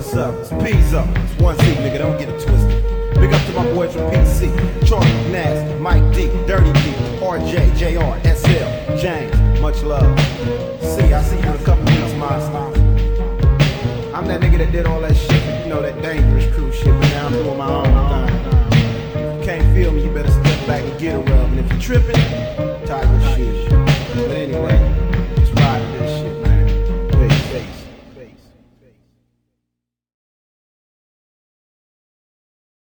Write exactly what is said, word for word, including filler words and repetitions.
what's up? It's P's up. It's one Z, nigga, don't get it twisted. Big up to my boys from P C, Charlie, Nas, Mike D, Dirty D, R J, J R, S L, James, much love. See, I see you in a couple weeks, my I'm that nigga that did all that shit, you know, that dangerous crew shit, but now I'm doing my own thing. If you can't feel me, you better step back and get a rub. And if you're tripping,